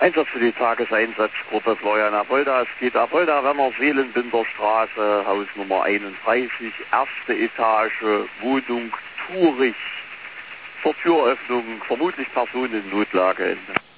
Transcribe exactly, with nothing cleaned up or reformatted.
Einsatz für die Tageseinsatzgruppe Florian Apolda. Es geht Apolda, Renner, Seelenbinderstraße, Haus Nummer einunddreißig, erste Etage, Wohnung Thurich. Zur Türöffnung vermutlich Personen in Notlage.